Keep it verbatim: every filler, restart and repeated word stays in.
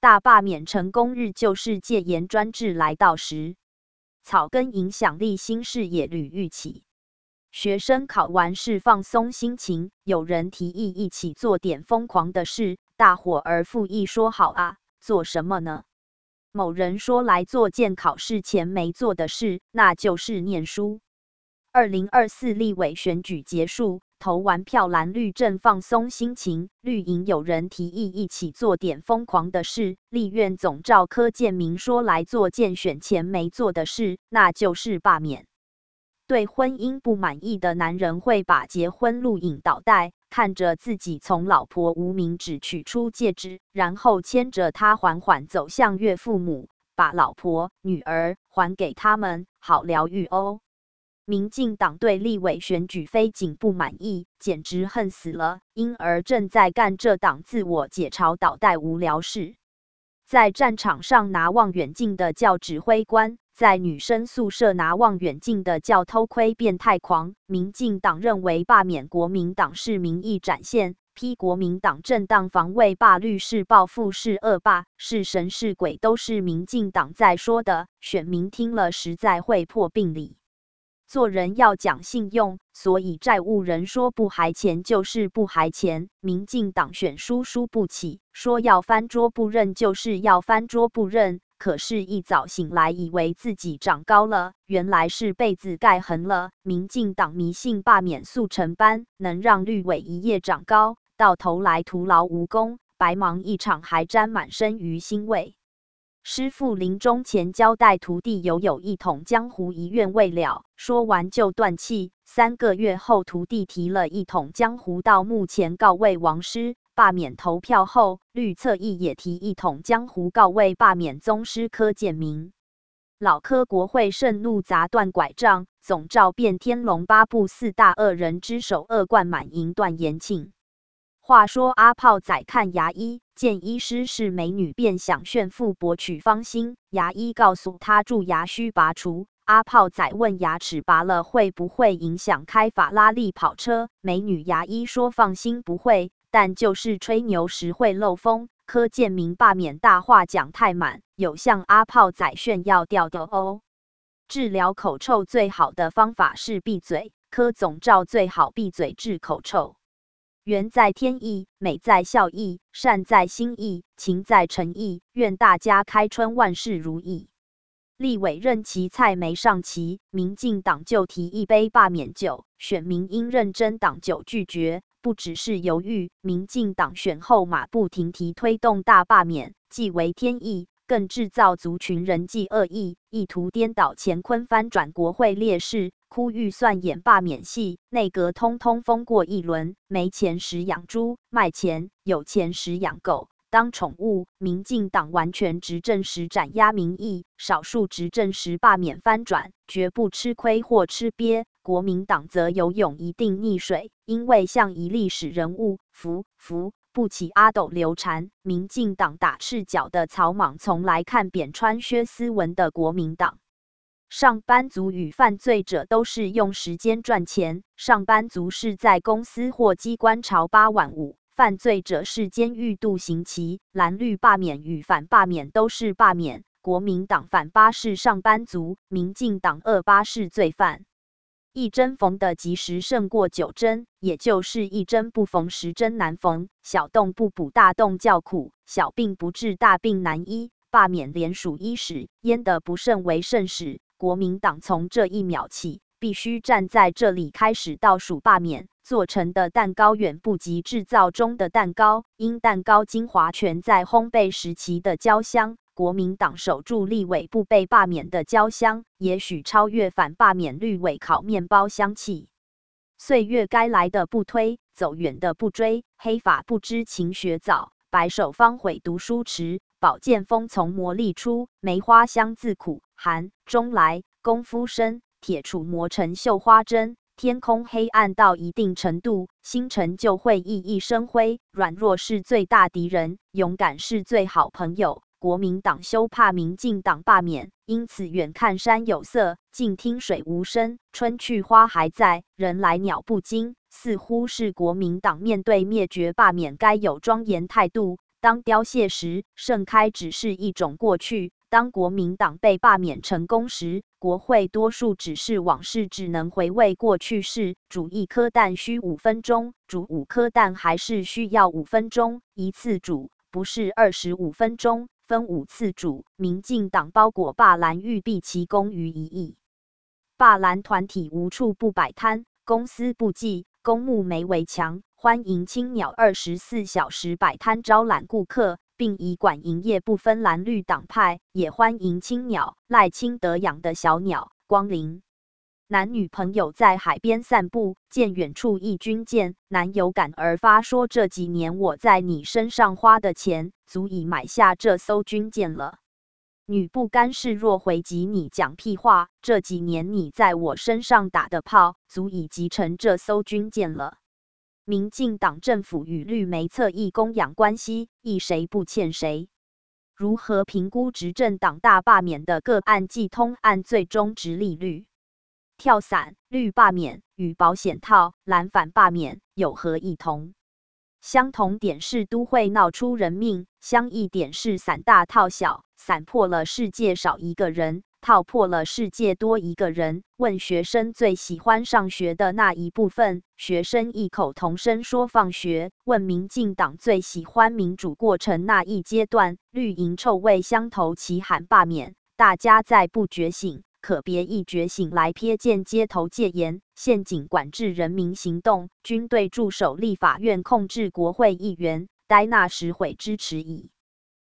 大罢免成功日就是戒严专制来到时，草根影响力新视野屡愈起。学生考完试放松心情，有人提议一起做点疯狂的事，大伙儿附议说好啊，做什么呢？某人说来做件考试前没做的事，那就是念书。二零二四立委选举结束，投完票蓝绿正放松心情，绿营有人提议一起做点疯狂的事，立院总召柯建铭说来做件选前没做的事，那就是罢免。对婚姻不满意的男人会把结婚录影倒带，看着自己从老婆无名指取出戒指，然后牵着她缓缓走向岳父母，把老婆、女儿还给他们，好疗愈哦。民进党对立委选举非仅不满意，简直恨死了，因而正在干这档自我解嘲倒带无聊事。在战场上拿望远镜的叫指挥官，在女生宿舍拿望远镜的叫偷窥变态狂。民进党认为罢免国民党是民意展现，批国民党正当防卫罢律是报复是恶霸，是神是鬼都是民进党在说的，选民听了实在会破病理。做人要讲信用，所以债务人说不还钱就是不还钱。民进党选输输不起，说要翻桌不认就是要翻桌不认。可是，一早醒来以为自己长高了，原来是被子盖痕了。民进党迷信罢免速成班，能让绿委一夜长高，到头来徒劳无功，白忙一场，还沾满身鱼腥味。师父临终前交代徒弟犹有一统江湖遗愿未了，说完就断气。三个月后，徒弟提了一统江湖到墓前告慰王师。罢免投票后，绿侧翼也提一统江湖告慰罢免宗师柯建铭。老柯国会盛怒砸断拐杖，总召变天龙八部四大恶人之首恶贯满盈段延庆。话说阿炮仔看牙医，见医师是美女，便想炫富博取芳心。牙医告诉他蛀牙需拔除。阿炮仔问牙齿拔了会不会影响开法拉利跑车？美女牙医说放心不会，但就是吹牛时会漏风。柯建铭罢免大话讲太满，有向阿炮仔炫耀掉的哦。治疗口臭最好的方法是闭嘴，柯总召最好闭嘴治口臭。缘在天意，美在孝义，善在心意，情在诚意。愿大家开春万事如意。立委任期菜没上齐，民进党就提一杯罢免酒，选民应认真党酒拒绝，不只是犹豫。民进党选后马不停蹄推动大罢免，既为天意，更制造族群人际恶意，意图颠倒乾坤，翻转国会劣势。哭预算演罢免戏，内阁通通封过一轮。没钱时养猪卖钱，有钱时养狗当宠物。民进党完全执政时斩压民意，少数执政时罢免翻转，绝不吃亏或吃瘪。国民党则游泳一定溺水，因为像一历史人物，扶扶不起阿斗流产。民进党打赤脚的草莽，从来看扁穿靴斯文的国民党。上班族与犯罪者都是用时间赚钱，上班族是在公司或机关朝八晚五，犯罪者是监狱度刑期。蓝绿罢免与反罢免都是罢免，国民党反八是上班族，民进党二八是罪犯。一针缝的及时胜过九针，也就是一针不缝十针难缝。小洞不补大洞叫苦，小病不治大病难医。罢免连属医史，焉得不胜为圣史？国民党从这一秒起，必须站在这里开始倒数罢免。做成的蛋糕远不及制造中的蛋糕，因蛋糕精华全在烘焙时期的焦香。国民党守住立委不被罢免的焦香，也许超越反罢免绿委烤面包香气。岁月该来的不推，走远的不追。黑发不知勤学早，白首方悔读书迟。宝剑锋从磨砺出，梅花香自苦寒中来。功夫深，铁杵磨成绣花针。天空黑暗到一定程度，星辰就会熠熠生辉。软弱是最大敌人，勇敢是最好朋友。国民党休怕民进党罢免，因此远看山有色，近听水无声。春去花还在，人来鸟不惊。似乎是国民党面对灭绝罢免该有庄严态度。 当凋谢时，盛开只是一种过去；当国民党被罢免成功时，国会多数只是往事，只能回味过去式。煮一颗蛋需五分钟，煮五颗蛋还是需要五分钟，一次煮不是二十五分钟，分五次煮。民进党包裹罢蓝，欲毕其功于一役。罢蓝团体无处不摆摊，公司不济，公墓没围墙。欢迎青鸟二十四小时摆摊招揽顾客，并以管营业不分蓝绿党派，也欢迎青鸟赖清德养的小鸟光临。男女朋友在海边散步，见远处一军舰，男有感而发说：“这几年我在你身上花的钱，足以买下这艘军舰了。”女不甘示弱回击：“你讲屁话！这几年你在我身上打的炮，足以集成这艘军舰了。”民进党政府与绿媒侧翼供养关系，亦谁不欠谁？如何评估执政党大罢免的个案计通案最终值利率？跳伞、绿罢免与保险套、蓝反罢免有何异同？相同点是都会闹出人命，相异点是伞大套小，伞破了世界少一个人，套破了世界多一个人。问学生最喜欢上学的那一部分，学生异口同声说放学。问民进党最喜欢民主过程那一阶段，绿营臭味相投，齐喊罢免。大家再不觉醒，可别一觉醒来瞥见街头戒严、县警管制人民行动、军队驻守立法院控制国会议员，待那时悔之迟矣。